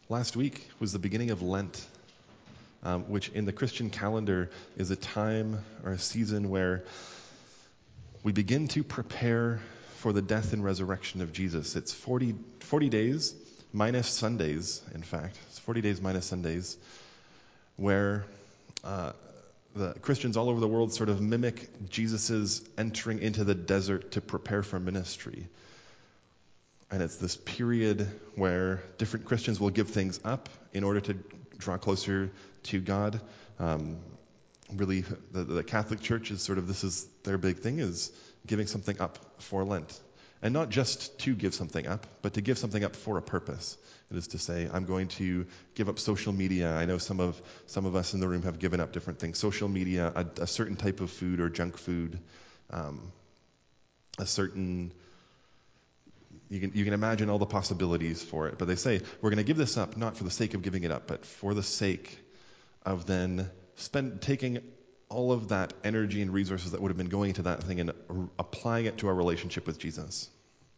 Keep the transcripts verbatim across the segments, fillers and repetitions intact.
Last week was the beginning of Lent, um, which in the Christian calendar is a time or a season where we begin to prepare for the death and resurrection of Jesus. It's forty, forty days minus Sundays, in fact. It's forty days minus Sundays, where uh, the Christians all over the world sort of mimic Jesus' entering into the desert to prepare for ministry. And it's this period where different Christians will give things up in order to draw closer to God. Um, really, the, the Catholic Church is sort of, this is their big thing, is giving something up for Lent. And not just to give something up, but to give something up for a purpose. It is to say, I'm going to give up social media. I know some of some of us in the room have given up different things. Social media, a, a certain type of food or junk food, um, a certain... You can, you can imagine all the possibilities for it. But they say, we're going to give this up, not for the sake of giving it up, but for the sake of then spend, taking all of that energy and resources that would have been going into that thing and r- applying it to our relationship with Jesus.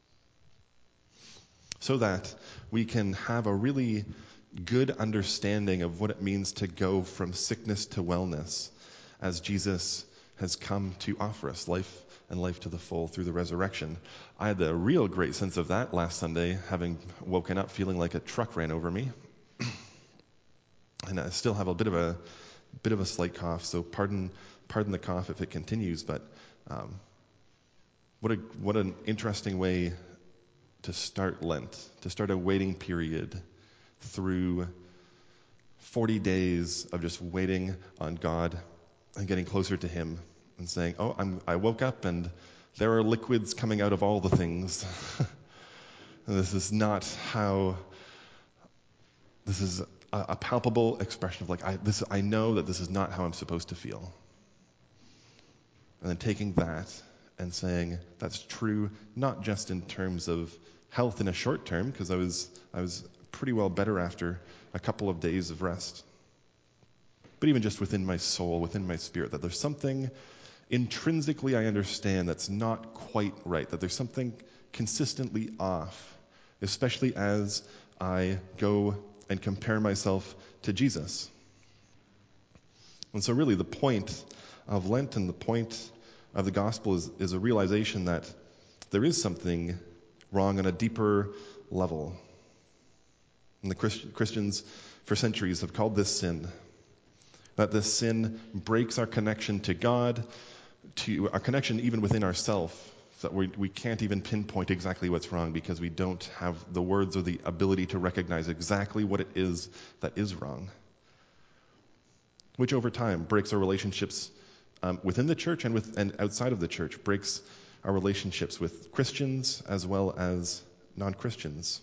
So that we can have a really good understanding of what it means to go from sickness to wellness as Jesus has come to offer us life and life to the full through the resurrection. I had the real great sense of that last Sunday, having woken up feeling like a truck ran over me. And I still have a bit of a bit of a slight cough, so pardon pardon the cough if it continues, but um, what a what an interesting way to start Lent, to start a waiting period through forty days of just waiting on God and getting closer to Him and saying, oh, I'm, I woke up and there are liquids coming out of all the things. And this is not how, this is a, a palpable expression of like, I, this, I know that this is not how I'm supposed to feel. And then taking that and saying, that's true, not just in terms of health in a short term, because I was, I was pretty well better after a couple of days of rest, but even just within my soul, within my spirit, that there's something intrinsically I understand that's not quite right, that there's something consistently off, especially as I go and compare myself to Jesus. And so really the point of Lent and the point of the gospel is, is a realization that there is something wrong on a deeper level. And the Christ- Christians for centuries have called this sin. That this sin breaks our connection to God, to our connection even within ourselves, that we, we can't even pinpoint exactly what's wrong because we don't have the words or the ability to recognize exactly what it is that is wrong. Which over time breaks our relationships um, within the church and, with, and outside of the church, breaks our relationships with Christians as well as non-Christians.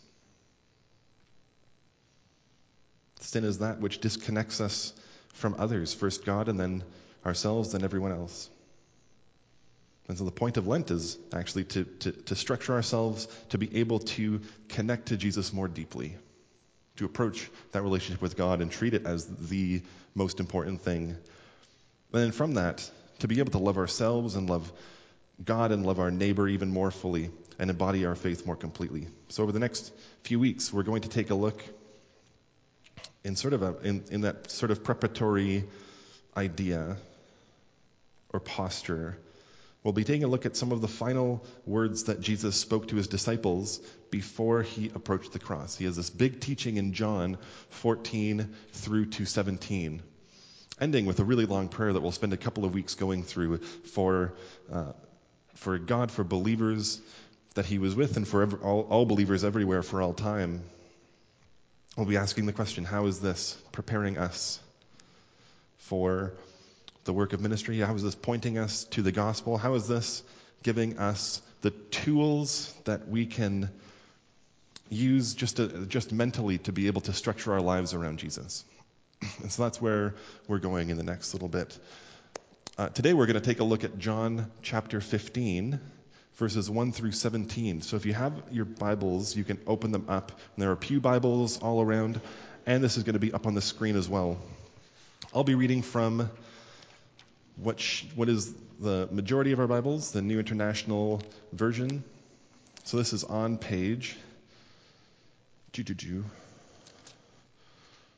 Sin is that which disconnects us from others, first God and then ourselves, then everyone else. And so the point of Lent is actually to, to, to structure ourselves to be able to connect to Jesus more deeply, to approach that relationship with God and treat it as the most important thing. And then from that, to be able to love ourselves and love God and love our neighbor even more fully and embody our faith more completely. So over the next few weeks, we're going to take a look in sort of a, in, in that sort of preparatory idea or posture. We'll be taking a look at some of the final words that Jesus spoke to his disciples before he approached the cross. He has this big teaching in John fourteen through to seventeen, ending with a really long prayer that we'll spend a couple of weeks going through for uh, for God, for believers that he was with, and for every, all, all believers everywhere for all time. We'll be asking the question, how is this preparing us for the work of ministry? How is this pointing us to the gospel? How is this giving us the tools that we can use just to, just mentally to be able to structure our lives around Jesus? And so that's where we're going in the next little bit. Uh, today we're going to take a look at John chapter fifteen, verses one through seventeen. So if you have your Bibles, you can open them up. And there are pew Bibles all around, and this is going to be up on the screen as well. I'll be reading from what sh- what is the majority of our Bibles, the New International Version. So this is on page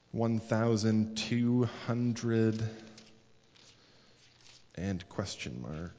one thousand two hundred and question mark.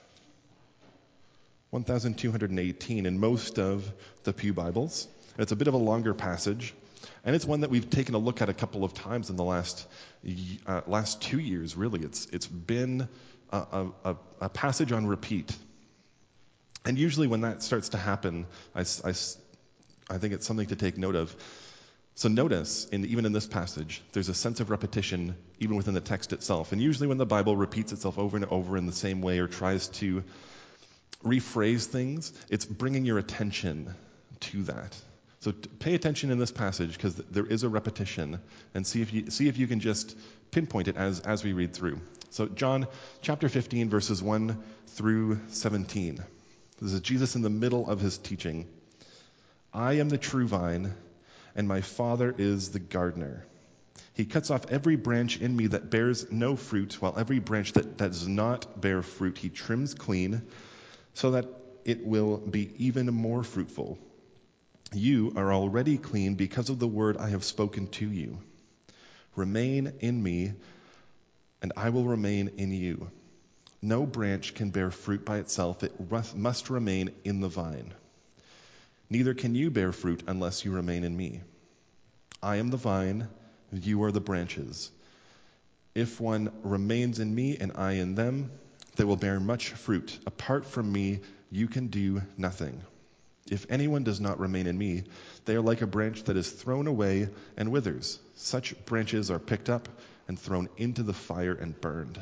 one thousand two hundred eighteen in most of the Pew Bibles. It's a bit of a longer passage, and it's one that we've taken a look at a couple of times in the last uh, last two years, really. It's It's been a, a, a passage on repeat. And usually when that starts to happen, I, I, I think it's something to take note of. So notice, in, even in this passage, there's a sense of repetition even within the text itself. And usually when the Bible repeats itself over and over in the same way or tries to rephrase things, it's bringing your attention to that. So t- pay attention in this passage because th- there is a repetition, and see if you see if you can just pinpoint it as as we read through. So John chapter fifteen, verses one through seventeen. This is Jesus in the middle of his teaching. I am the true vine, and my Father is the gardener. He cuts off every branch in me that bears no fruit, while every branch that does not bear fruit he trims clean, so that it will be even more fruitful. You are already clean because of the word I have spoken to you. Remain in me, and I will remain in you. No branch can bear fruit by itself. It must remain in the vine. Neither can you bear fruit unless you remain in me. I am the vine, you are the branches. If one remains in me and I in them, they will bear much fruit. Apart from me, you can do nothing. If anyone does not remain in me, they are like a branch that is thrown away and withers. Such branches are picked up and thrown into the fire and burned.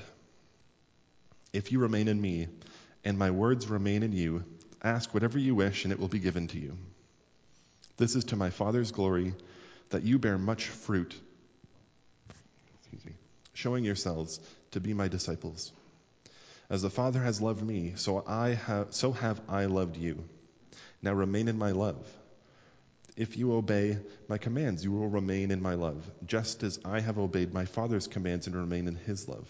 If you remain in me, and my words remain in you, ask whatever you wish, and it will be given to you. This is to my Father's glory, that you bear much fruit, excuse me, showing yourselves to be my disciples. As the Father has loved me, so I have, so have I loved you. Now remain in my love. If you obey my commands, you will remain in my love, just as I have obeyed my Father's commands and remain in his love.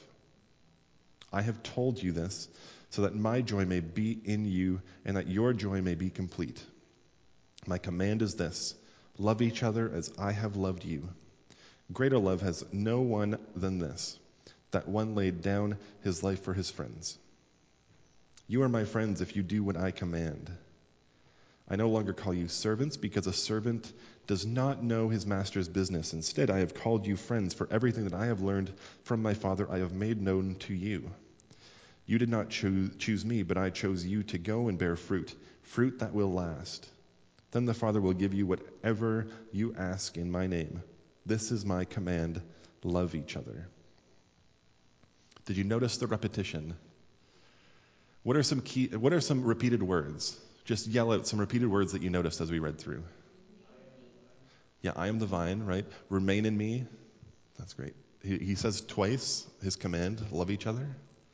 I have told you this so that my joy may be in you and that your joy may be complete. My command is this: love each other as I have loved you. Greater love has no one than this, that one laid down his life for his friends. You are my friends if you do what I command. I no longer call you servants, because a servant does not know his master's business. Instead, I have called you friends, for everything that I have learned from my Father I have made known to you. You did not choose, choose me, but I chose you to go and bear fruit, fruit that will last. Then the Father will give you whatever you ask in my name. This is my command: love each other. Did you notice the repetition? What are some key, what are some repeated words? Just yell out some repeated words that you noticed as we read through. Yeah, I am the vine, right? Remain in me. That's great. He, he says twice his command: love each other.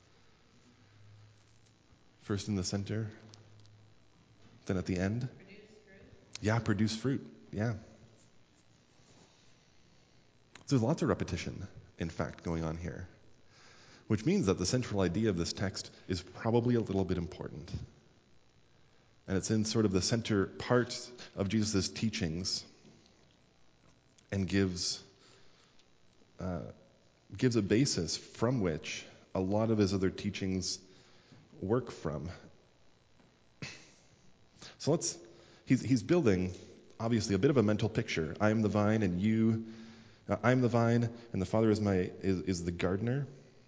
First in the center, then at the end. Produce fruit. Yeah, produce fruit. Yeah. So there's lots of repetition, in fact, going on here, which means that the central idea of this text is probably a little bit important. And it's in sort of the center part of Jesus' teachings, and gives uh, gives a basis from which a lot of his other teachings work from. So let's, he's, he's building, obviously, a bit of a mental picture. I am the vine, and you, uh, I am the vine, and the Father is my is, is the gardener.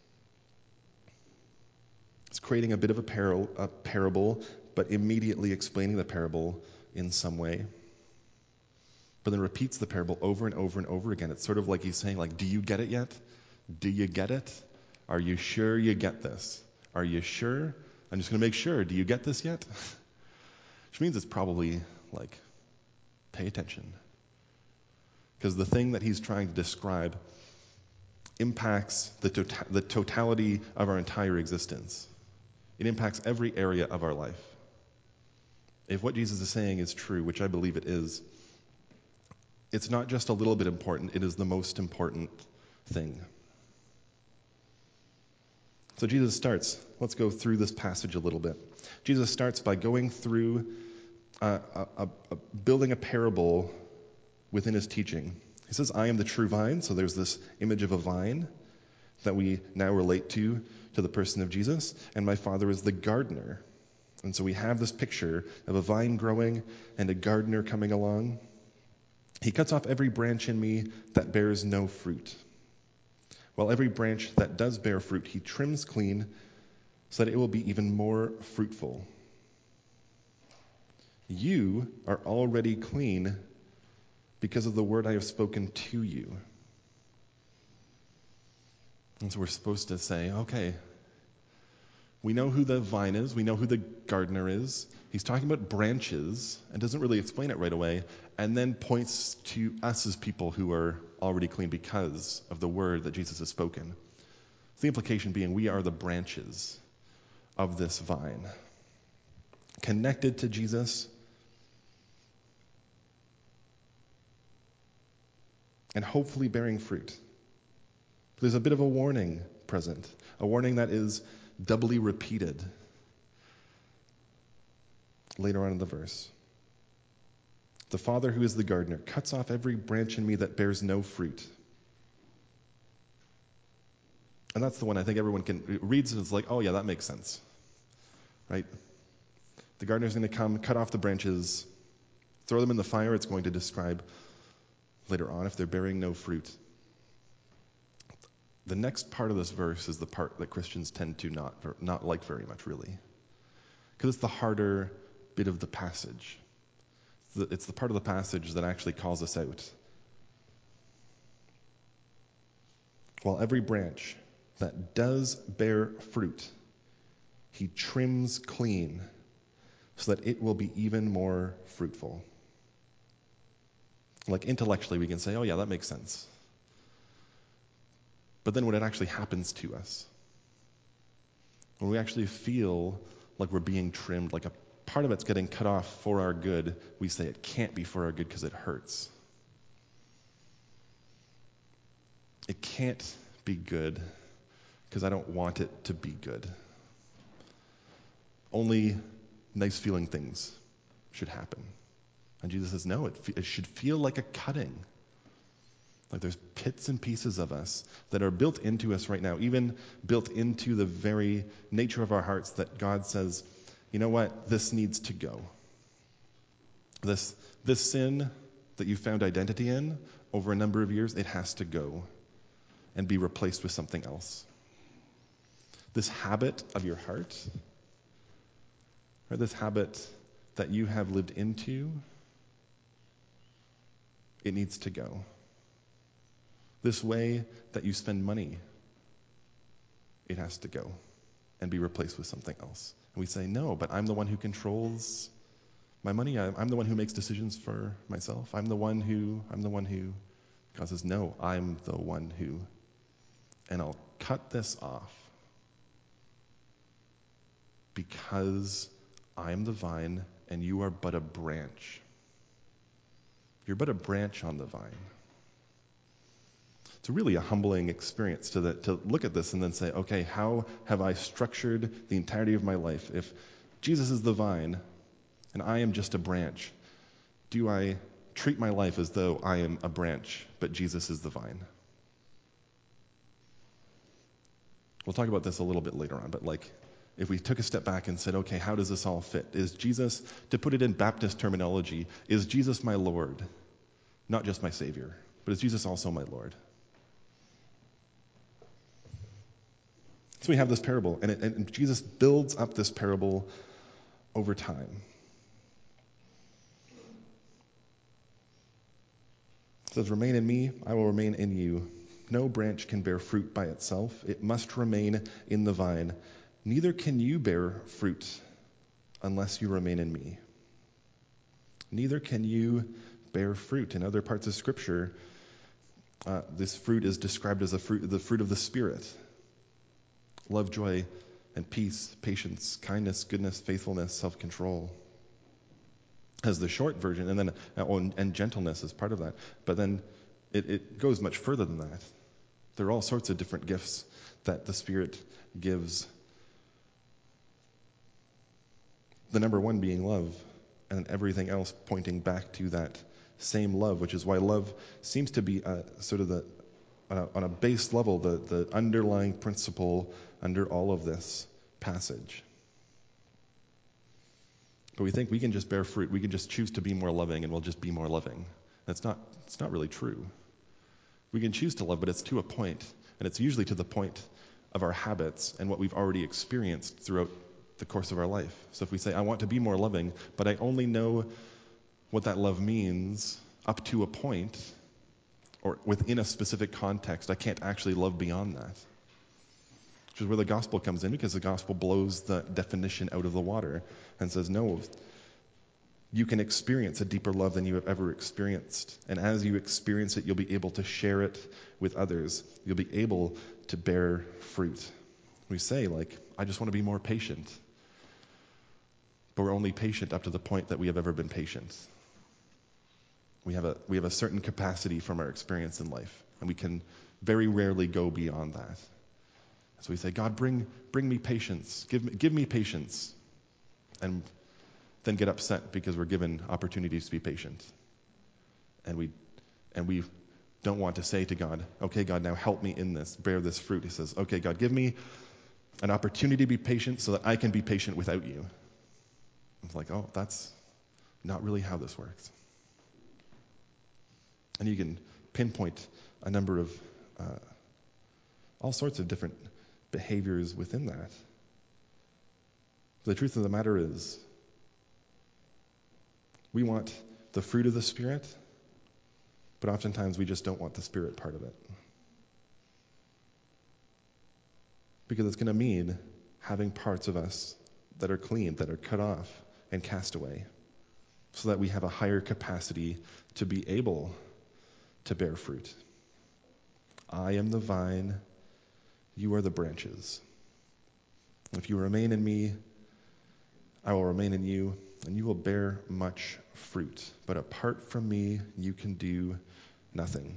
It's creating a bit of a, parable, a parable, but immediately explaining the parable in some way. But then repeats the parable over and over and over again. It's sort of like he's saying, like, do you get it yet? Do you get it? Are you sure you get this? Are you sure? I'm just going to make sure. Do you get this yet? Which means it's probably like, pay attention. Because the thing that he's trying to describe impacts the, tota- the totality of our entire existence. It impacts every area of our life. If what Jesus is saying is true, which I believe it is, it's not just a little bit important, it is the most important thing. So Jesus starts, let's go through this passage a little bit. Jesus starts by going through, uh, a, a, a, building a parable within his teaching. He says, I am the true vine. So there's this image of a vine that we now relate to, to the person of Jesus. And my Father is the gardener. And so we have this picture of a vine growing and a gardener coming along. He cuts off every branch in me that bears no fruit, while every branch that does bear fruit he trims clean so that it will be even more fruitful. You are already clean because of the word I have spoken to you. And so we're supposed to say, okay, we know who the vine is. We know who the gardener is. He's talking about branches and doesn't really explain it right away, and then points to us as people who are already clean because of the word that Jesus has spoken. The implication being we are the branches of this vine, connected to Jesus and hopefully bearing fruit. There's a bit of a warning present, a warning that is doubly repeated later on in the verse. The Father who is the gardener cuts off every branch in me that bears no fruit. And that's the one I think everyone can reads and it's like, oh yeah, that makes sense. Right? The gardener's going to come, cut off the branches, throw them in the fire. It's going to describe later on if they're bearing no fruit. The next part of this verse is the part that Christians tend to not, not like very much, really. Because it's the harder bit of the passage. It's the part of the passage that actually calls us out. While every branch that does bear fruit, he trims clean so that it will be even more fruitful. Like intellectually we can say, oh yeah, that makes sense. But then when it actually happens to us, when we actually feel like we're being trimmed, like a part of it's getting cut off for our good, we say it can't be for our good because it hurts. It can't be good because I don't want it to be good. Only nice feeling things should happen. And Jesus says, no, it, it should feel like a cutting. Like there's bits and pieces of us that are built into us right now, even built into the very nature of our hearts that God says, you know what, this needs to go. This, this sin that you found identity in over a number of years, it has to go and be replaced with something else. This habit of your heart, or this habit that you have lived into, it needs to go. This way that you spend money, it has to go and be replaced with something else. And we say, no, but I'm the one who controls my money. I'm the one who makes decisions for myself. I'm the one who, I'm the one who, God says, no, I'm the one who, and I'll cut this off because I'm the vine and you are but a branch. You're but a branch on the vine. It's really a humbling experience to, the, to look at this and then say, okay, how have I structured the entirety of my life? If Jesus is the vine and I am just a branch, do I treat my life as though I am a branch, but Jesus is the vine? We'll talk about this a little bit later on, but like, if we took a step back and said, okay, how does this all fit? Is Jesus, to put it in Baptist terminology, is Jesus my Lord? Not just my Savior, but is Jesus also my Lord? So we have this parable, and, it, and Jesus builds up this parable over time. It says, remain in me, I will remain in you. No branch can bear fruit by itself. It must remain in the vine. Neither can you bear fruit unless you remain in me. Neither can you bear fruit. In other parts of Scripture, uh, this fruit is described as a fruit, the fruit of the Spirit. Love, joy, and peace, patience, kindness, goodness, faithfulness, self-control. As the short version, and then oh, and, and gentleness is part of that. But then it, it goes much further than that. There are all sorts of different gifts that the Spirit gives. The number one being love, and everything else pointing back to that same love, which is why love seems to be uh, sort of the, on a, on a base level, the, the underlying principle under all of this passage. But we think we can just bear fruit. We can just choose to be more loving and we'll just be more loving. That's not, it's not really true. We can choose to love, but it's to a point, and it's usually to the point of our habits and what we've already experienced throughout the course of our life. So if we say, I want to be more loving, but I only know what that love means up to a point, or within a specific context, I can't actually love beyond that. Which is where the gospel comes in, because the gospel blows the definition out of the water and says, no, you can experience a deeper love than you have ever experienced. And as you experience it, you'll be able to share it with others. You'll be able to bear fruit. We say, like, I just want to be more patient. But we're only patient up to the point that we have ever been patient. We have a we have a certain capacity from our experience in life, and we can very rarely go beyond that. So we say, God, bring bring me patience. Give me, give me patience. And then get upset because we're given opportunities to be patient. And we and we don't want to say to God, okay, God, now help me in this, bear this fruit. He says, okay, God, give me an opportunity to be patient so that I can be patient without you. It's like, oh, that's not really how this works. And you can pinpoint a number of uh, all sorts of different behaviors within that. The truth of the matter is, we want the fruit of the Spirit, but oftentimes we just don't want the Spirit part of it. Because it's going to mean having parts of us that are clean, that are cut off and cast away, so that we have a higher capacity to be able to bear fruit. I am the vine, you are the branches. If you remain in me, I will remain in you, and you will bear much fruit. But apart from me, you can do nothing.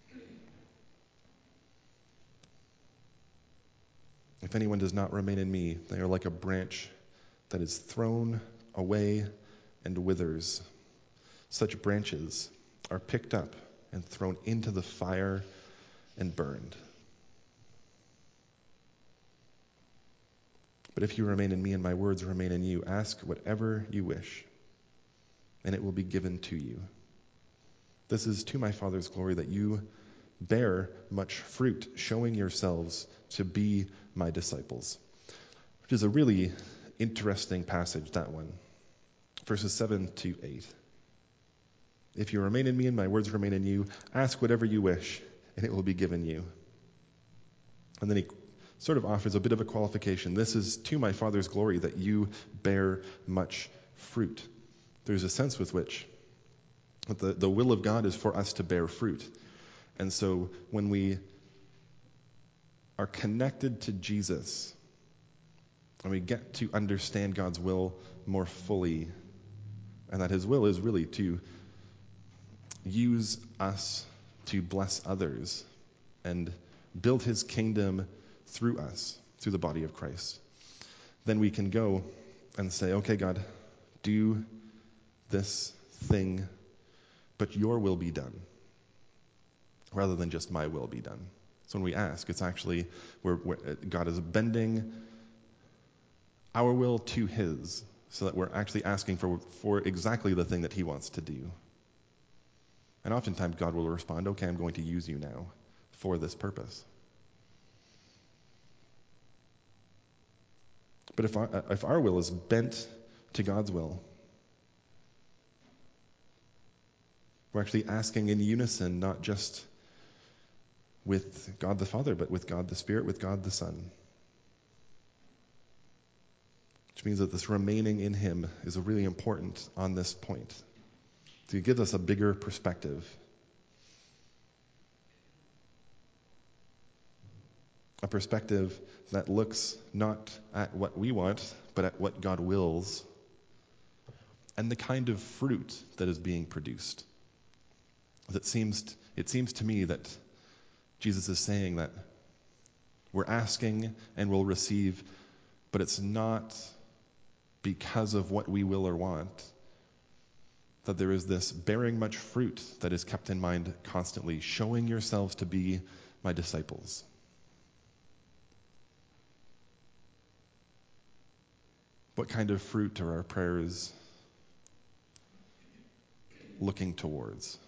If anyone does not remain in me, they are like a branch that is thrown away and withers. Such branches are picked up and thrown into the fire and burned. But if you remain in me and my words remain in you, ask whatever you wish, and it will be given to you. This is to my Father's glory, that you bear much fruit, showing yourselves to be my disciples. Which is a really interesting passage, that one. Verses seven to eight. If you remain in me and my words remain in you, ask whatever you wish, and it will be given you. And then he sort of offers a bit of a qualification. This is to my Father's glory, that you bear much fruit. There's a sense with which the, the will of God is for us to bear fruit. And so when we are connected to Jesus, and we get to understand God's will more fully, and that his will is really to use us to bless others and build his kingdom through us, through the body of Christ, then we can go and say, okay, God, do this thing, but your will be done, rather than just my will be done. So when we ask, it's actually where, where God is bending our will to his, so that we're actually asking for, for exactly the thing that he wants to do. And oftentimes God will respond, okay, I'm going to use you now for this purpose. But if our, if our will is bent to God's will, we're actually asking in unison, not just with God the Father, but with God the Spirit, with God the Son. Which means that this remaining in him is really important on this point. To give us a bigger perspective. A perspective that looks not at what we want, but at what God wills, and the kind of fruit that is being produced. It seems, it seems to me that Jesus is saying that we're asking and we'll receive, but it's not because of what we will or want. that there is this bearing much fruit that is kept in mind constantly, showing yourselves to be my disciples. What kind of fruit are our prayers looking towards?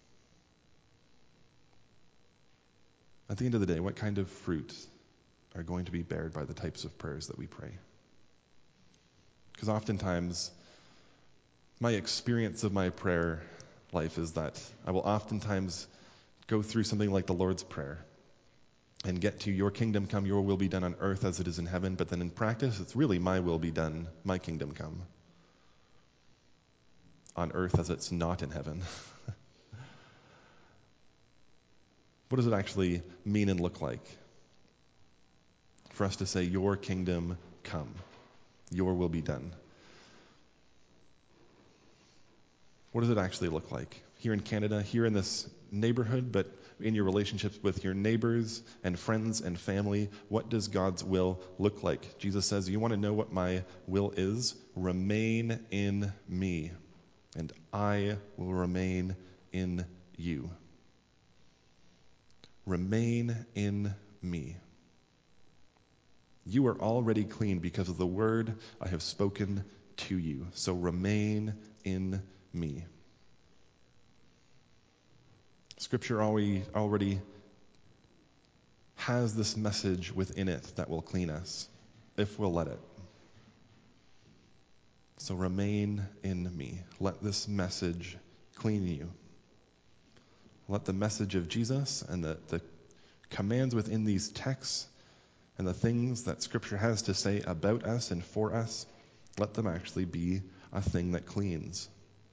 At the end of the day, what kind of fruit are going to be bared by the types of prayers that we pray? Because oftentimes, my experience of my prayer life is that I will oftentimes go through something like the Lord's Prayer and get to your kingdom come, your will be done on earth as it is in heaven, but then in practice, it's really my will be done, my kingdom come on earth as it's not in heaven. What does it actually mean and look like for us to say, your kingdom come, your will be done? What does it actually look like here in Canada, here in this neighborhood, but in your relationships with your neighbors and friends and family? What does God's will look like? Jesus says, you want to know what my will is? Remain in me, and I will remain in you. Remain in me. You are already clean because of the word I have spoken to you. So remain in me. Scripture already, already has this message within it that will clean us, if we'll let it. So remain in me. Let this message clean you. Let the message of Jesus and the, the commands within these texts and the things that Scripture has to say about us and for us, let them actually be a thing that cleans.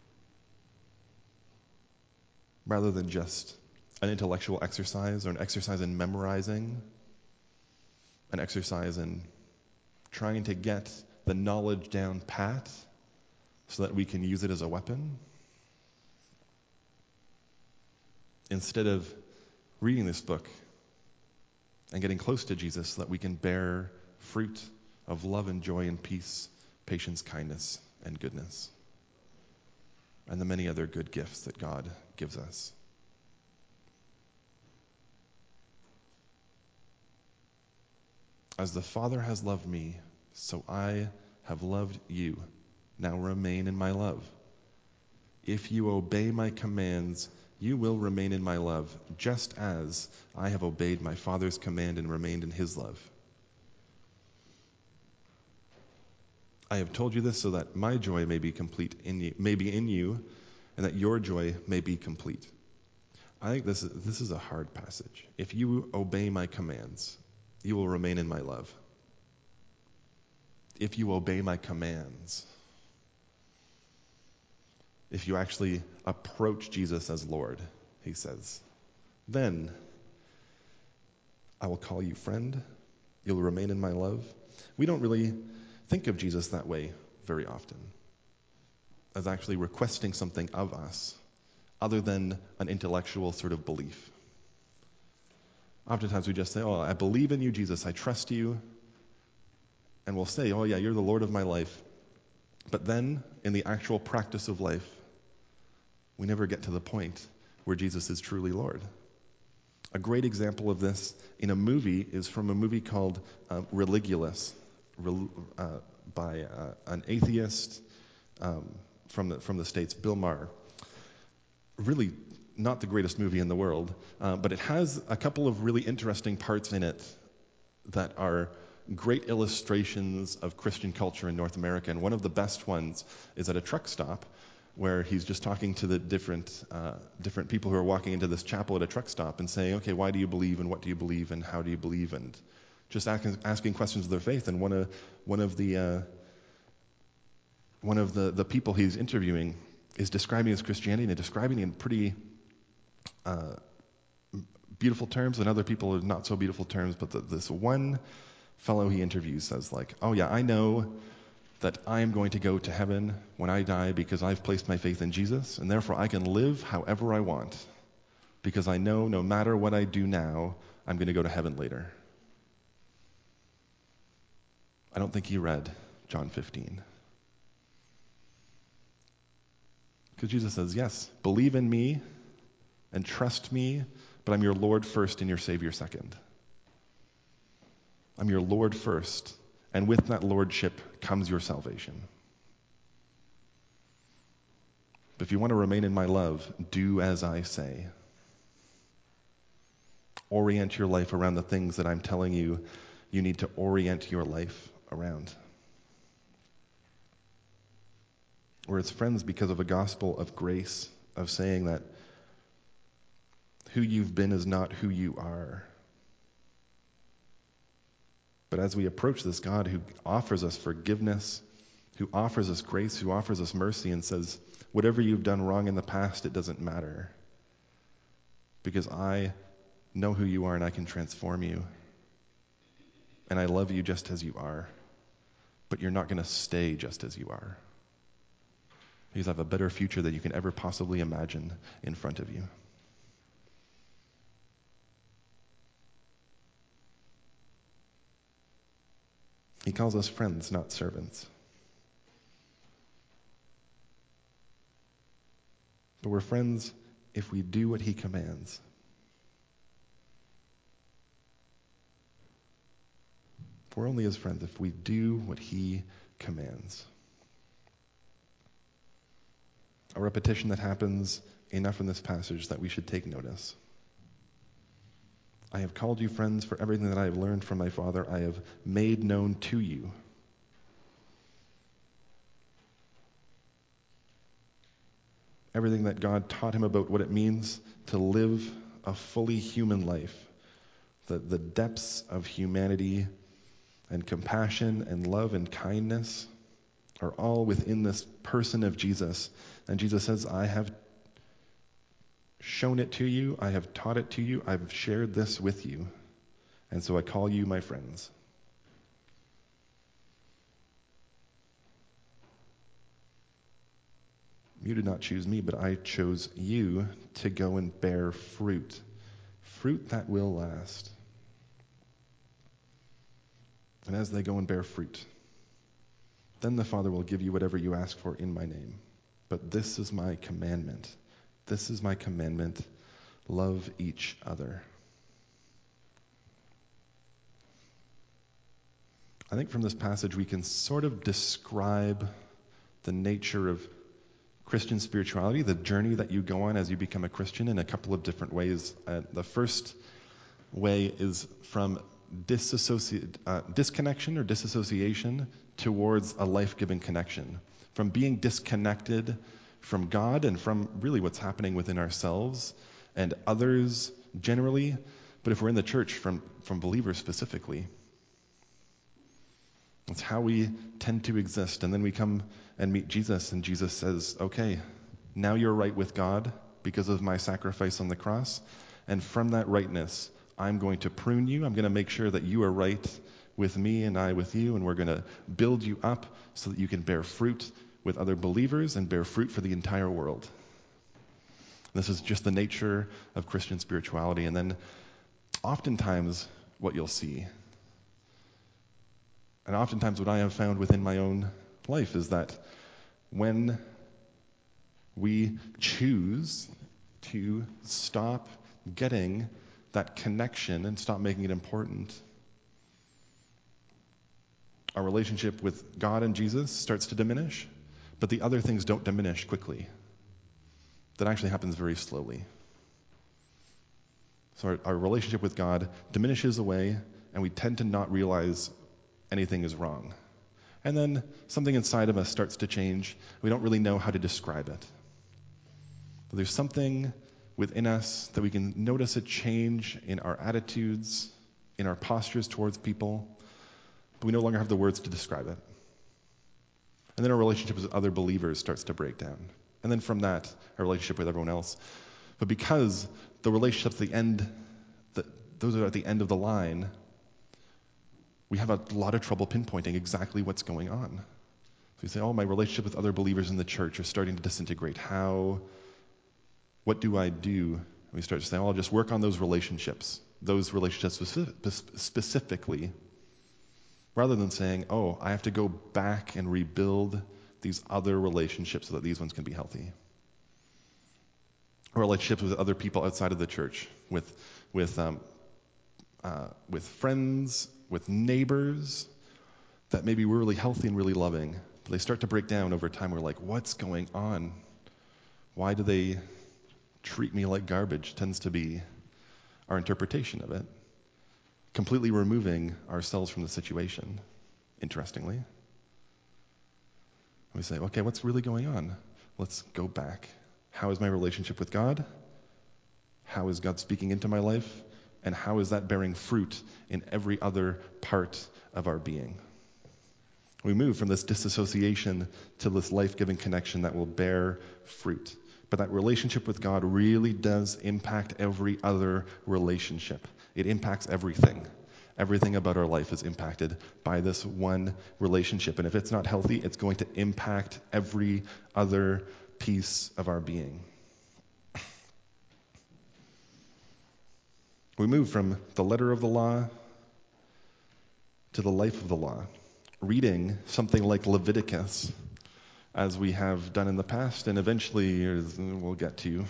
Rather than just an intellectual exercise or an exercise in memorizing, an exercise in trying to get the knowledge down pat so that we can use it as a weapon. Instead of reading this book and getting close to Jesus so that we can bear fruit of love and joy and peace, patience, kindness, and goodness, and the many other good gifts that God gives us. As the Father has loved me, so I have loved you. Now remain in my love. If you obey my commands, you will remain in my love, just as I have obeyed my Father's command and remained in his love. I have told you this so that my joy may be complete in you, may be in you, and that your joy may be complete. I think this is, this is a hard passage. If you obey my commands, you will remain in my love. If you obey my commands, if you actually approach Jesus as Lord, he says, then I will call you friend. You'll remain in my love. We don't really think of Jesus that way very often, as actually requesting something of us other than an intellectual sort of belief. Oftentimes we just say, oh, I believe in you, Jesus. I trust you. And we'll say, oh yeah, you're the Lord of my life. But then, in the actual practice of life, we never get to the point where Jesus is truly Lord. A great example of this in a movie is from a movie called uh, Religulous, uh, by uh, an atheist um, from the from the States, Bill Maher. Really not the greatest movie in the world, uh, but it has a couple of really interesting parts in it that are great illustrations of Christian culture in North America. And one of the best ones is at a truck stop, where he's just talking to the different uh, different people who are walking into this chapel at a truck stop and saying, okay, why do you believe, and what do you believe, and how do you believe, and just asking, asking questions of their faith. And one of one of the uh, one of the, the people he's interviewing is describing his Christianity and describing it in pretty uh, beautiful terms, and other people are not so beautiful terms. But the, this one fellow he interviews says, like, oh yeah, I know that I am going to go to heaven when I die because I've placed my faith in Jesus, and therefore I can live however I want, because I know no matter what I do now, I'm going to go to heaven later. I don't think he read John fifteen. Because Jesus says, yes, believe in me and trust me, but I'm your Lord first and your Savior second. I'm your Lord first, and with that lordship comes your salvation. But if you want to remain in my love, do as I say. Orient your life around the things that I'm telling you you need to orient your life around. We're its friends because of a gospel of grace, of saying that who you've been is not who you are. But as we approach this God who offers us forgiveness, who offers us grace, who offers us mercy and says, whatever you've done wrong in the past, it doesn't matter. Because I know who you are and I can transform you. And I love you just as you are. But you're not going to stay just as you are. Because I have a better future than you can ever possibly imagine in front of you. He calls us friends, not servants. But we're friends if we do what he commands. We're only his friends if we do what he commands. A repetition that happens enough in this passage that we should take notice. I have called you friends, for everything that I have learned from my Father I have made known to you. Everything that God taught him about what it means to live a fully human life, the, the depths of humanity and compassion and love and kindness are all within this person of Jesus. And Jesus says, I have shown it to you, I have taught it to you, I've shared this with you. And so I call you my friends. You did not choose me, but I chose you to go and bear fruit. Fruit that will last. And as they go and bear fruit, then the Father will give you whatever you ask for in my name. But this is my commandment. This is my commandment. Love each other. I think from this passage we can sort of describe the nature of Christian spirituality, the journey that you go on as you become a Christian, in a couple of different ways. Uh, the first way is from disassoci- uh, disconnection or disassociation towards a life-giving connection. From being disconnected from God and from really what's happening within ourselves and others generally, but if we're in the church, from, from believers specifically. It's how we tend to exist. And then we come and meet Jesus, and Jesus says, okay, now you're right with God because of my sacrifice on the cross. And from that rightness, I'm going to prune you. I'm going to make sure that you are right with me and I with you, and we're going to build you up so that you can bear fruit with other believers and bear fruit for the entire world. This is just the nature of Christian spirituality. And then oftentimes what you'll see, and oftentimes what I have found within my own life, is that when we choose to stop getting that connection and stop making it important, our relationship with God and Jesus starts to diminish, but the other things don't diminish quickly. That actually happens very slowly. So our, our relationship with God diminishes away, and we tend to not realize anything is wrong. And then something inside of us starts to change. We don't really know how to describe it. But there's something within us that we can notice a change in our attitudes, in our postures towards people, but we no longer have the words to describe it. And then our relationship with other believers starts to break down. And then from that, our relationship with everyone else. But because the relationships at the end, the, those are at the end of the line, we have a lot of trouble pinpointing exactly what's going on. So you say, oh, my relationship with other believers in the church are starting to disintegrate. How? What do I do? And we start to say, oh, I'll just work on those relationships, those relationships specific, specifically, rather than saying, oh, I have to go back and rebuild these other relationships so that these ones can be healthy. or relationships with other people outside of the church, with with um, uh, with friends, with neighbors, that maybe we're really healthy and really loving, but they start to break down over time. We're like, what's going on? Why do they treat me like garbage? Tends to be our interpretation of it, completely removing ourselves from the situation, interestingly. We say, okay, what's really going on? Let's go back. How is my relationship with God? How is God speaking into my life? And how is that bearing fruit in every other part of our being? We move from this disassociation to this life-giving connection that will bear fruit. But that relationship with God really does impact every other relationship. It impacts everything. Everything about our life is impacted by this one relationship. And if it's not healthy, it's going to impact every other piece of our being. We move from the letter of the law to the life of the law. Reading something like Leviticus, as we have done in the past, and eventually we'll get to.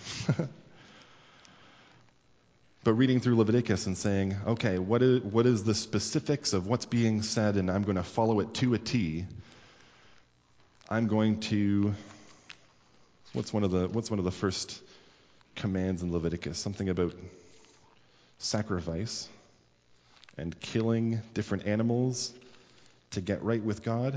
But reading through Leviticus and saying, okay, what is, what is the specifics of what's being said, and I'm going to follow it to a T. I'm going to, what's one of the what's one of the first commands in Leviticus? Something about sacrifice and killing different animals to get right with God.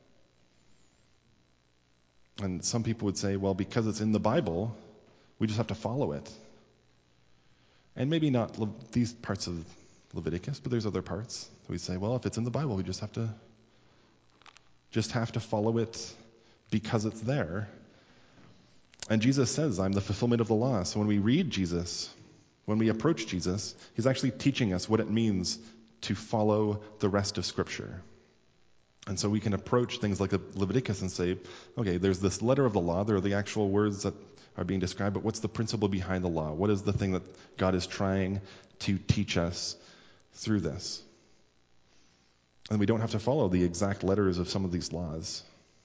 And some people would say, well, because it's in the Bible, we just have to follow it. And maybe not Le- these parts of Leviticus, but there's other parts. We say, well, if it's in the Bible, we just have to just have to follow it because it's there. And Jesus says, I'm the fulfillment of the law. So when we read Jesus, when we approach Jesus, he's actually teaching us what it means to follow the rest of Scripture. And so we can approach things like Leviticus and say, okay, there's this letter of the law, there are the actual words that are being described, but what's the principle behind the law? What is the thing that God is trying to teach us through this? And we don't have to follow the exact letters of some of these laws,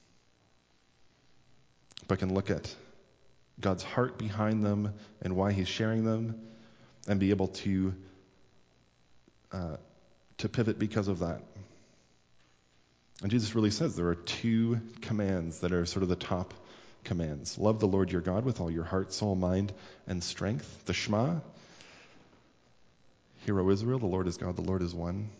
but can look at God's heart behind them and why he's sharing them, and be able to uh, to pivot because of that. And Jesus really says there are two commands that are sort of the top commands. Love the Lord your God with all your heart, soul, mind, and strength. The Shema. Hear, O Israel, the Lord is God, the Lord is one.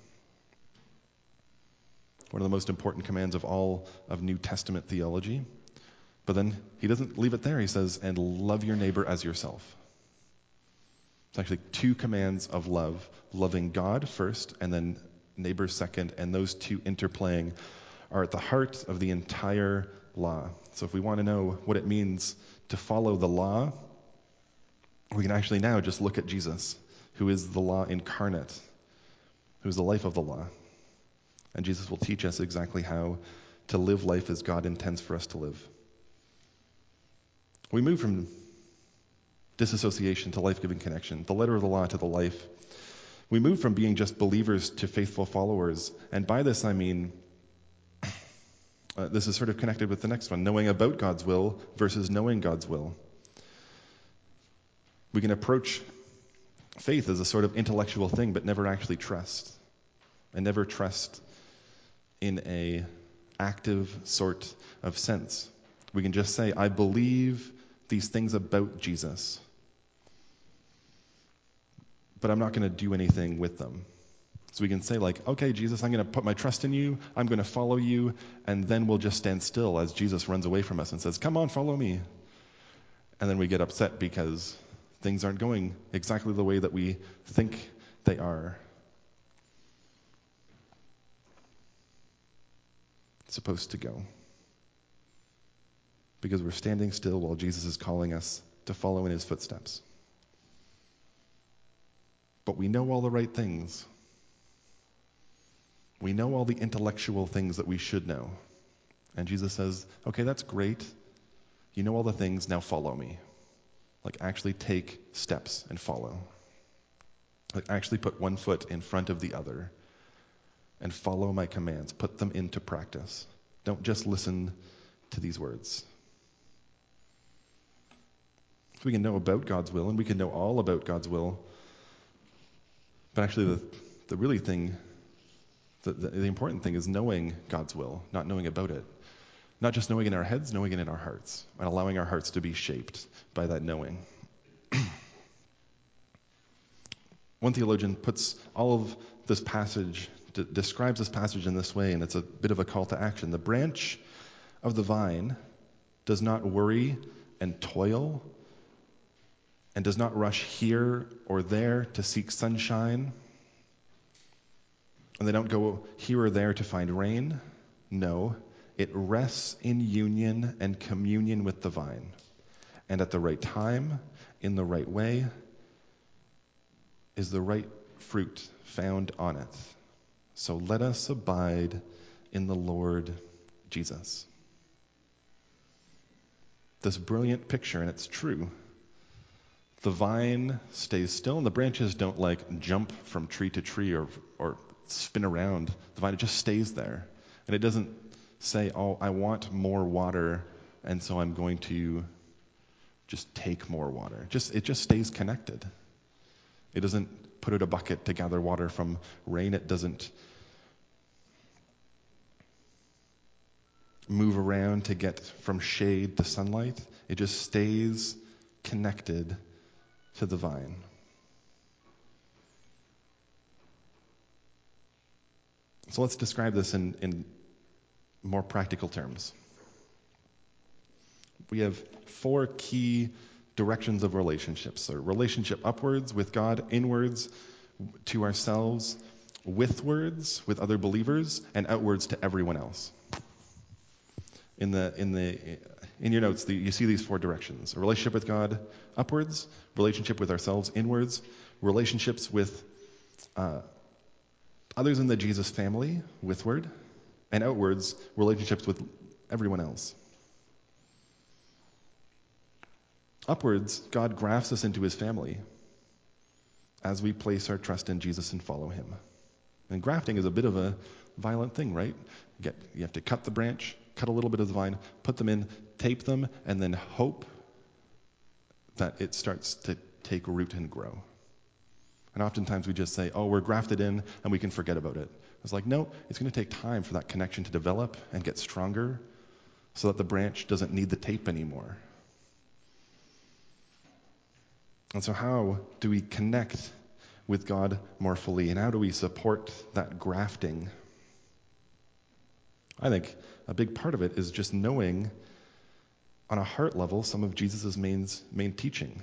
One of the most important commands of all of New Testament theology. But then he doesn't leave it there. He says, and love your neighbor as yourself. It's actually two commands of love. Loving God first, and then neighbor second. And those two interplaying are at the heart of the entire law. So if we want to know what it means to follow the law, we can actually now just look at Jesus, who is the law incarnate, who is the life of the law. And Jesus will teach us exactly how to live life as God intends for us to live. We move from disassociation to life-giving connection, the letter of the law to the life. We move from being just believers to faithful followers. And by this I mean, uh, this is sort of connected with the next one, knowing about God's will versus knowing God's will. We can approach faith as a sort of intellectual thing, but never actually trust. And never trust in a active sort of sense. We can just say, I believe these things about Jesus, but I'm not going to do anything with them. So we can say like, okay, Jesus, I'm going to put my trust in you. I'm going to follow you. And then we'll just stand still as Jesus runs away from us and says, come on, follow me. And then we get upset because things aren't going exactly the way that we think they are. It's supposed to go. Because we're standing still while Jesus is calling us to follow in his footsteps. But we know all the right things. We know all the intellectual things that we should know. And Jesus says, okay, that's great. You know all the things, now follow me. Like actually take steps and follow. Like actually put one foot in front of the other and follow my commands. Put them into practice. Don't just listen to these words. So we can know about God's will, and we can know all about God's will. But actually, the, the really thing, the, the, the important thing is knowing God's will, not knowing about it. Not just knowing in our heads, knowing it in our hearts, and allowing our hearts to be shaped by that knowing. One theologian puts all of this passage, d- describes this passage in this way, and it's a bit of a call to action. The branch of the vine does not worry and toil, and does not rush here or there to seek sunshine, and they don't go here or there to find rain. No, it rests in union and communion with the vine, and at the right time, in the right way, is the right fruit found on it. So let us abide in the Lord Jesus. This brilliant picture, and it's true. The vine stays still, and the branches don't like jump from tree to tree or or spin around. The vine, it just stays there. And it doesn't say, oh, I want more water, and so I'm going to just take more water. Just it just stays connected. It doesn't put out a bucket to gather water from rain. It doesn't move around to get from shade to sunlight. It just stays connected to the vine. So let's describe this in, in more practical terms. We have four key directions of relationships. So relationship upwards with God, inwards to ourselves, withwards with other believers, and outwards to everyone else. In the in the in your notes, the, you see these four directions: a relationship with God, upwards; relationship with ourselves, inwards; relationships with uh, others in the Jesus family, withward; and outwards, relationships with everyone else. Upwards, God grafts us into his family as we place our trust in Jesus and follow him. And grafting is a bit of a violent thing, right? You, get, you have to cut the branch, cut a little bit of the vine, put them in, tape them, and then hope that it starts to take root and grow. And oftentimes we just say, oh, we're grafted in, and we can forget about it. It's like, no, it's going to take time for that connection to develop and get stronger so that the branch doesn't need the tape anymore. And so how do we connect with God more fully, and how do we support that grafting? I think a big part of it is just knowing on a heart level some of Jesus' main, main teaching.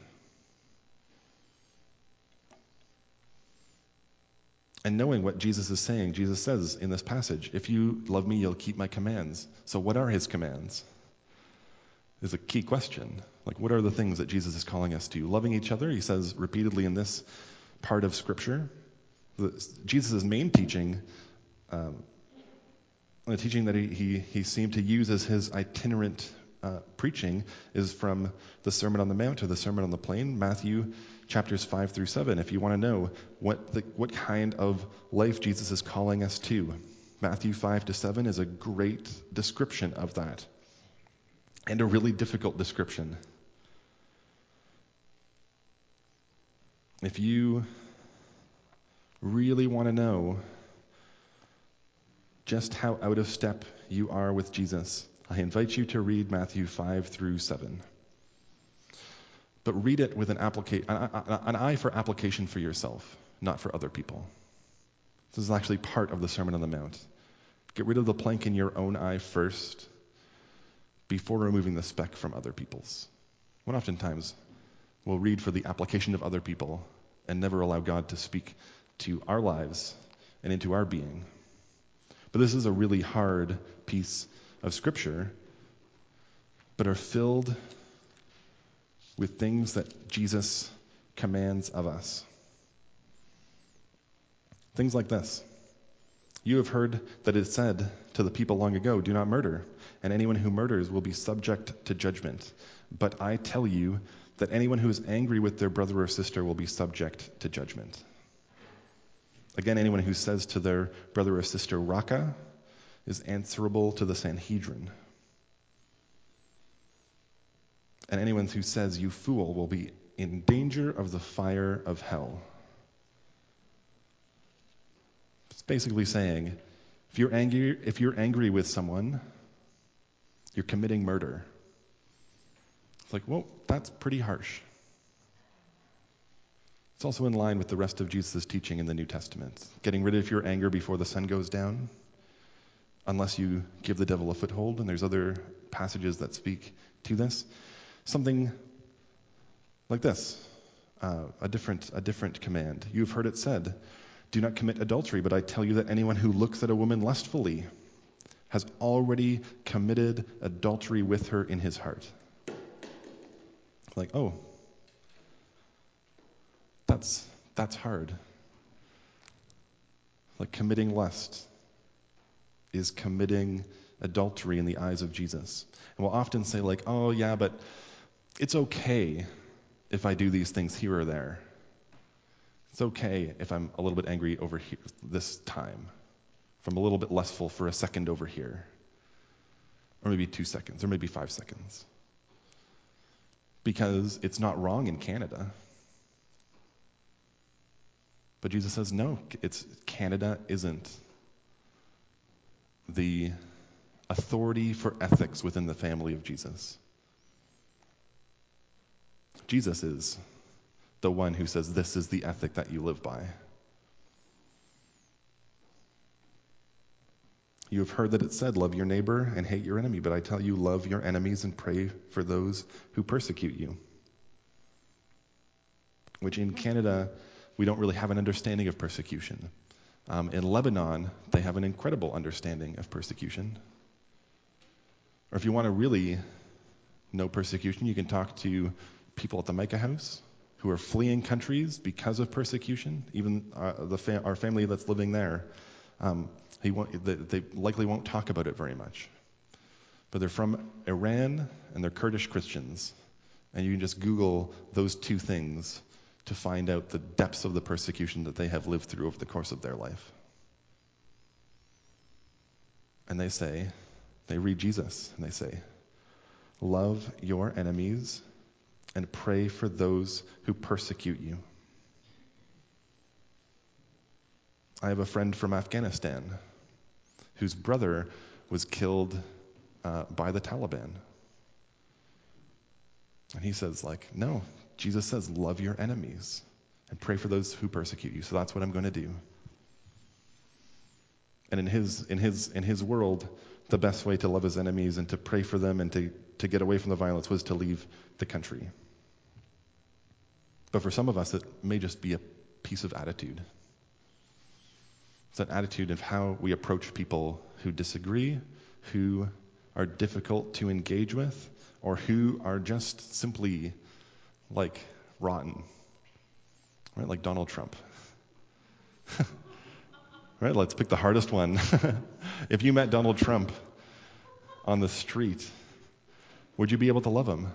And knowing what Jesus is saying. Jesus says in this passage, if you love me, you'll keep my commands. So what are his commands? Is a key question. Like, what are the things that Jesus is calling us to? Loving each other, he says repeatedly in this part of Scripture. Jesus' main teaching, um, the teaching that he, he, he seemed to use as his itinerant uh, preaching, is from the Sermon on the Mount or the Sermon on the Plain, Matthew chapters five through seven. If you want to know what the, what kind of life Jesus is calling us to, Matthew five to seven is a great description of that. And a really difficult description. If you really want to know just how out of step you are with Jesus, I invite you to read Matthew five through seven. But read it with an, applica- an eye for application for yourself, not for other people. This is actually part of the Sermon on the Mount. Get rid of the plank in your own eye first, before removing the speck from other people's. When oftentimes we'll read for the application of other people and never allow God to speak to our lives and into our being. But this is a really hard piece of Scripture, but are filled with things that Jesus commands of us. Things like this. You have heard that it said to the people long ago, do not murder, and anyone who murders will be subject to judgment. But I tell you that anyone who is angry with their brother or sister will be subject to judgment. Again, anyone who says to their brother or sister, Raka, is answerable to the Sanhedrin. And anyone who says, "You fool," will be in danger of the fire of hell. It's basically saying, if you're angry, if you're angry with someone, you're committing murder. It's like, well, that's pretty harsh. It's also in line with the rest of Jesus' teaching in the New Testament. Getting rid of your anger before the sun goes down, unless you give the devil a foothold. And there's other passages that speak to this. Something like this, uh, a different, a different command. You've heard it said, "Do not commit adultery," but I tell you that anyone who looks at a woman lustfully has already committed adultery with her in his heart. Like, oh, that's that's hard. Like committing lust is committing adultery in the eyes of Jesus. And we'll often say like, oh yeah, but it's okay if I do these things here or there. It's okay if I'm a little bit angry over here this time. If I'm a little bit lustful for a second over here. Or maybe two seconds, or maybe five seconds. Because it's not wrong in Canada. But Jesus says, no, it's Canada isn't the authority for ethics within the family of Jesus. Jesus is the one who says this is the ethic that you live by. You have heard that it said, love your neighbor and hate your enemy, but I tell you, love your enemies and pray for those who persecute you. Which in Canada, we don't really have an understanding of persecution. Um, in Lebanon, they have an incredible understanding of persecution. Or if you want to really know persecution, you can talk to people at the Micah House who are fleeing countries because of persecution. Even uh, the fa- our family that's living there, um, he won't, they, they likely won't talk about it very much. But they're from Iran and they're Kurdish Christians. And you can just Google those two things to find out the depths of the persecution that they have lived through over the course of their life. And they say, they read Jesus, and they say, love your enemies and pray for those who persecute you. I have a friend from Afghanistan whose brother was killed uh, by the Taliban. And he says, like, no, Jesus says, love your enemies and pray for those who persecute you. So that's what I'm going to do. And in his in his in his world, the best way to love his enemies and to pray for them and to, to get away from the violence was to leave the country. But for some of us, it may just be a piece of attitude. It's an attitude of how we approach people who disagree, who are difficult to engage with, or who are just simply like rotten, right? Like Donald Trump. Right? Let's pick the hardest one. If you met Donald Trump on the street, would you be able to love him?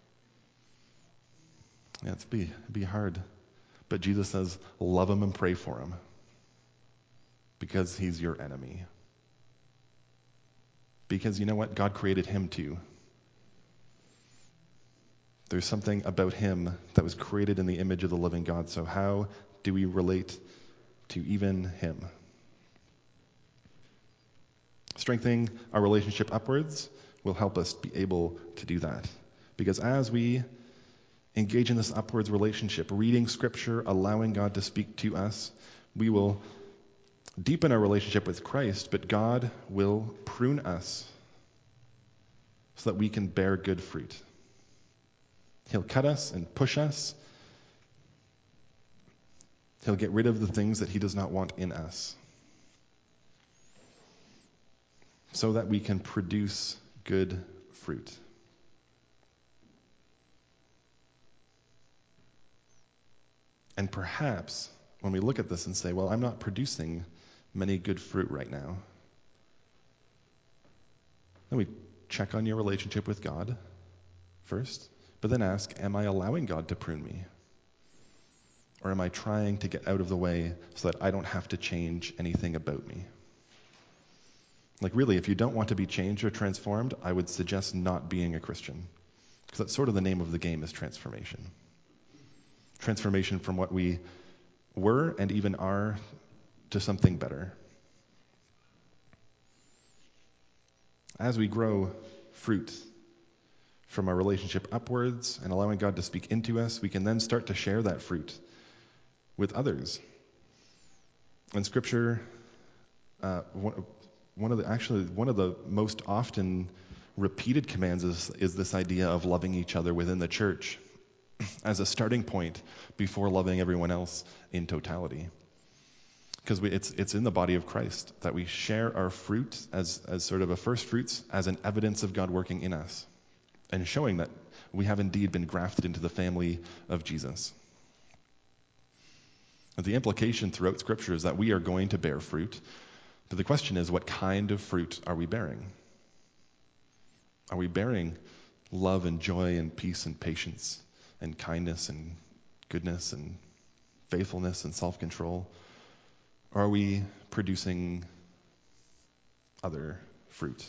Yeah, it'd be, it'd be hard. But Jesus says, love him and pray for him because he's your enemy. Because you know what? God created him too. There's something about him that was created in the image of the living God. So how do we relate to even him? Strengthening our relationship upwards will help us be able to do that. Because as we engage in this upwards relationship, reading Scripture, allowing God to speak to us, we will deepen our relationship with Christ, but God will prune us so that we can bear good fruit. He'll cut us and push us. He'll get rid of the things that he does not want in us, so that we can produce good fruit. And perhaps when we look at this and say, well, I'm not producing many good fruit right now, then we check on your relationship with God first, but then ask, am I allowing God to prune me? Or am I trying to get out of the way so that I don't have to change anything about me? Like really, if you don't want to be changed or transformed, I would suggest not being a Christian. Because that's sort of the name of the game, is transformation. Transformation from what we were and even are to something better. As we grow fruit from our relationship upwards and allowing God to speak into us, we can then start to share that fruit with others. In Scripture, uh, one, one of the actually one of the most often repeated commands is, is this idea of loving each other within the church as a starting point before loving everyone else in totality. Because it's it's in the body of Christ that we share our fruit as, as sort of a first fruits, as an evidence of God working in us and showing that we have indeed been grafted into the family of Jesus. And the implication throughout Scripture is that we are going to bear fruit, but the question is, what kind of fruit are we bearing? Are we bearing love and joy and peace and patience and kindness and goodness and faithfulness and self-control? Or are we producing other fruit?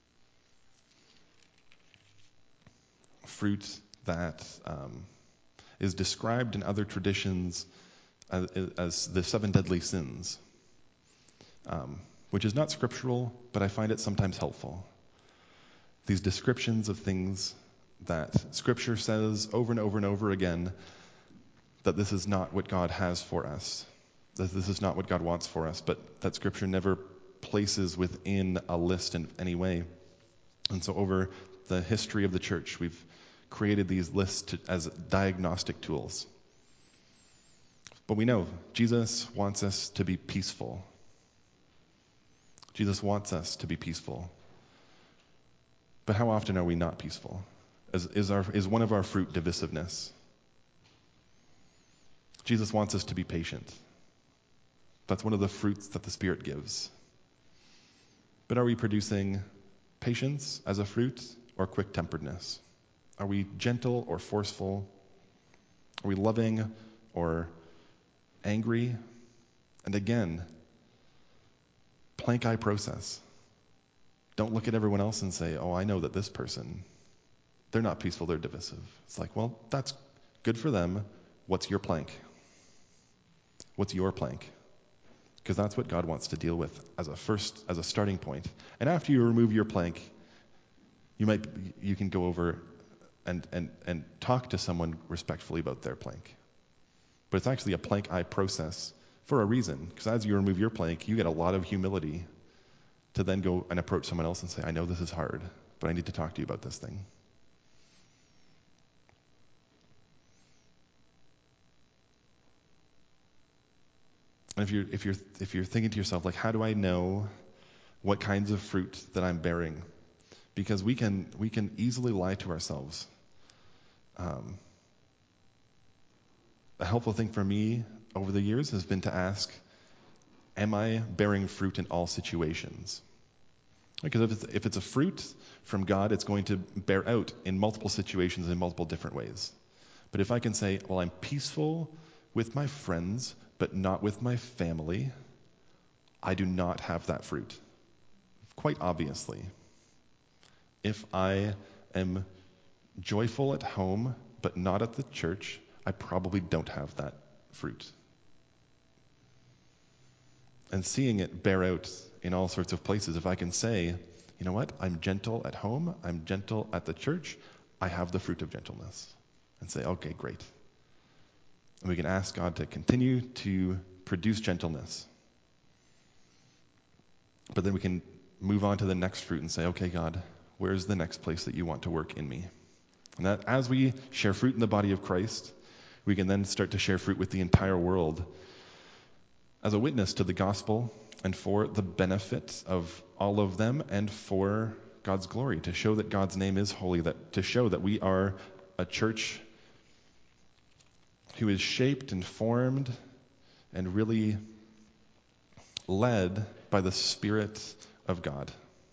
Fruit that um, is described in other traditions as, as the seven deadly sins, um, which is not scriptural, but I find it sometimes helpful. These descriptions of things that Scripture says over and over and over again that this is not what God has for us, that this is not what God wants for us, but that Scripture never places within a list in any way. And so over the history of the church, we've created these lists to, as diagnostic tools. But we know Jesus wants us to be peaceful. Jesus wants us to be peaceful. But how often are we not peaceful? Is, is, our, is one of our fruit divisiveness? Jesus wants us to be patient. That's one of the fruits that the Spirit gives. But are we producing patience as a fruit or quick-temperedness? Are we gentle or forceful? Are we loving or angry? And again, plank eye process. Don't look at everyone else and say, oh, I know that this person, they're not peaceful, they're divisive. It's like, well, that's good for them. What's your plank? What's your plank? Because that's what God wants to deal with as a first, as a starting point. And after you remove your plank, you might, you can go over and, and, and talk to someone respectfully about their plank. But it's actually a plank eye process for a reason. Because as you remove your plank, you get a lot of humility to then go and approach someone else and say, I know this is hard, but I need to talk to you about this thing. And if you're if you're if you're thinking to yourself, like, how do I know what kinds of fruit that I'm bearing? Because we can we can easily lie to ourselves. Um, a helpful thing for me over the years has been to ask, am I bearing fruit in all situations? Because if it's, if it's a fruit from God, it's going to bear out in multiple situations in multiple different ways. But if I can say, well, I'm peaceful with my friends, but not with my family, I do not have that fruit. Quite obviously. If I am joyful at home, but not at the church, I probably don't have that fruit. And seeing it bear out in all sorts of places, if I can say, you know what, I'm gentle at home, I'm gentle at the church, I have the fruit of gentleness. And say, okay, great. And we can ask God to continue to produce gentleness. But then we can move on to the next fruit and say, okay, God, where's the next place that you want to work in me? And that as we share fruit in the body of Christ, we can then start to share fruit with the entire world as a witness to the gospel and for the benefit of all of them and for God's glory, to show that God's name is holy, that to show that we are a church who is shaped and formed and really led by the Spirit of God.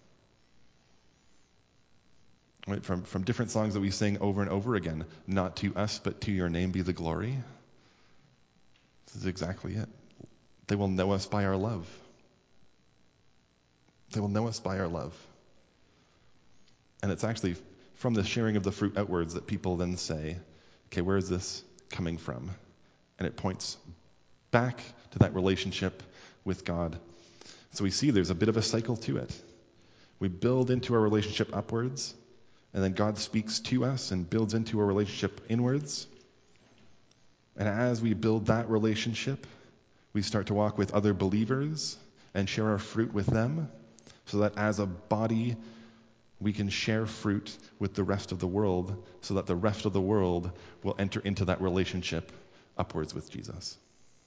Right? From, from different songs that we sing over and over again, not to us, but to your name be the glory. This is exactly it. They will know us by our love. They will know us by our love. And it's actually from the sharing of the fruit outwards that people then say, okay, where is this coming from? And it points back to that relationship with God. So we see there's a bit of a cycle to it. We build into our relationship upwards, and then God speaks to us and builds into our relationship inwards. And as we build that relationship, we start to walk with other believers and share our fruit with them, so that as a body, we can share fruit with the rest of the world, so that the rest of the world will enter into that relationship upwards with Jesus.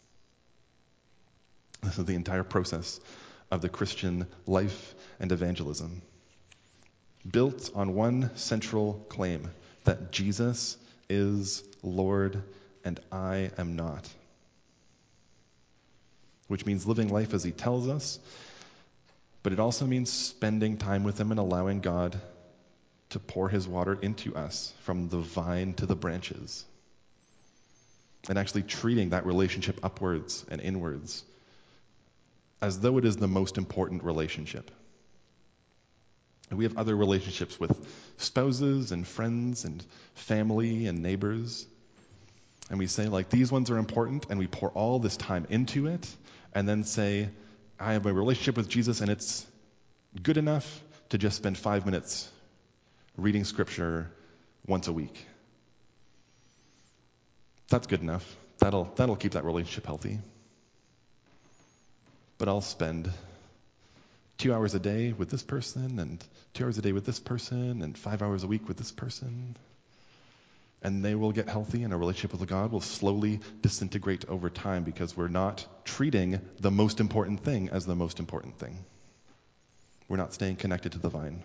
This is the entire process of the Christian life and evangelism, built on one central claim, that Jesus is Lord and I am not. Which means living life as he tells us, but it also means spending time with him and allowing God to pour his water into us, from the vine to the branches, and actually treating that relationship upwards and inwards as though it is the most important relationship. And we have other relationships with spouses and friends and family and neighbors. And we say, like, these ones are important, and we pour all this time into it, and then say, I have a relationship with Jesus, and it's good enough to just spend five minutes reading scripture once a week. That's good enough. That'll, that'll keep that relationship healthy. But I'll spend two hours a day with this person, and two hours a day with this person, and five hours a week with this person. And they will get healthy, and our relationship with God will slowly disintegrate over time, because we're not treating the most important thing as the most important thing. We're not staying connected to the vine.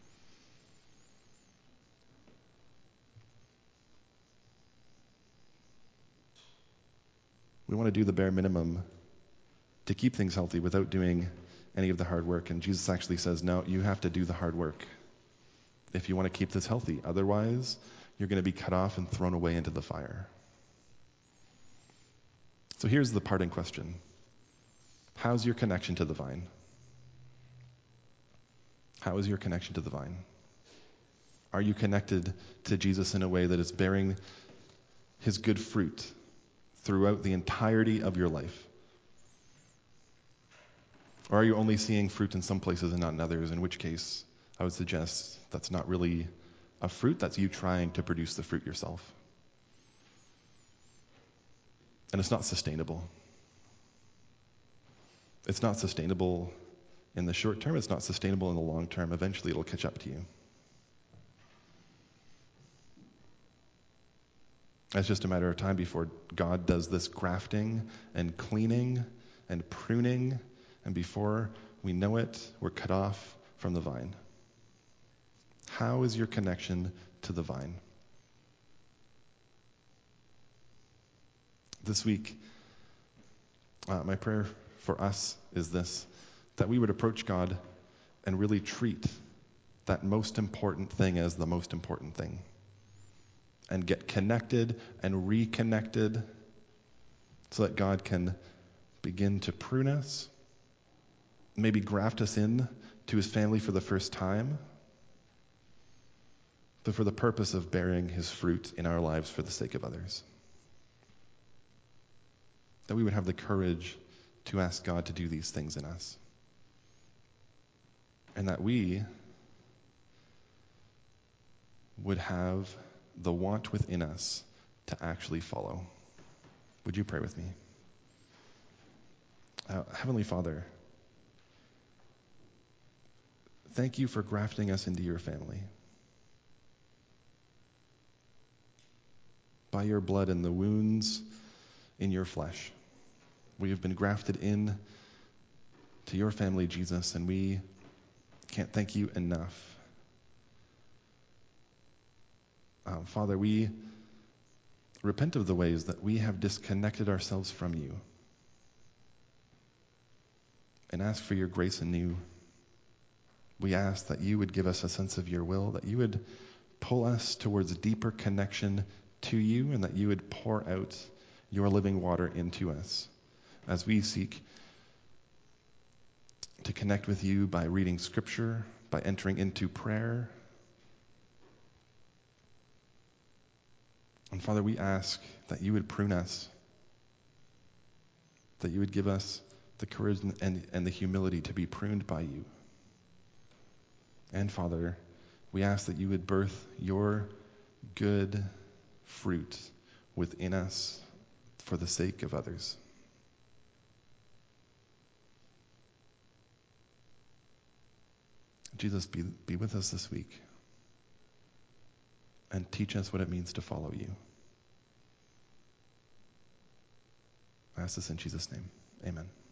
We want to do the bare minimum to keep things healthy without doing any of the hard work. And Jesus actually says, no, you have to do the hard work if you want to keep this healthy. Otherwise, you're going to be cut off and thrown away into the fire. So here's the parting question. How's your connection to the vine? How is your connection to the vine? Are you connected to Jesus in a way that is bearing his good fruit throughout the entirety of your life? Or are you only seeing fruit in some places and not in others, in which case I would suggest that's not really a fruit, that's you trying to produce the fruit yourself. And it's not sustainable. It's not sustainable in the short term, it's not sustainable in the long term. Eventually it'll catch up to you. It's just a matter of time before God does this grafting and cleaning and pruning, and before we know it, we're cut off from the vine. How is your connection to the vine? This week, uh, my prayer for us is this, that we would approach God and really treat that most important thing as the most important thing, and get connected and reconnected so that God can begin to prune us, maybe graft us in to his family for the first time, but for the purpose of bearing his fruit in our lives for the sake of others. That we would have the courage to ask God to do these things in us. And that we would have the want within us to actually follow. Would you pray with me? Uh, Heavenly Father, thank you for grafting us into your family. By your blood and the wounds in your flesh, we have been grafted in to your family, Jesus, and we can't thank you enough. Um, Father, we repent of the ways that we have disconnected ourselves from you, and ask for your grace anew. We ask that you would give us a sense of your will, that you would pull us towards a deeper connection to you, and that you would pour out your living water into us as we seek to connect with you by reading scripture, by entering into prayer, And Father, we ask that you would prune us, that you would give us the courage and, and, and the humility to be pruned by you. And Father, we ask that you would birth your good fruit within us for the sake of others. Jesus, be, be with us this week and teach us what it means to follow you. I ask this in Jesus' name. Amen.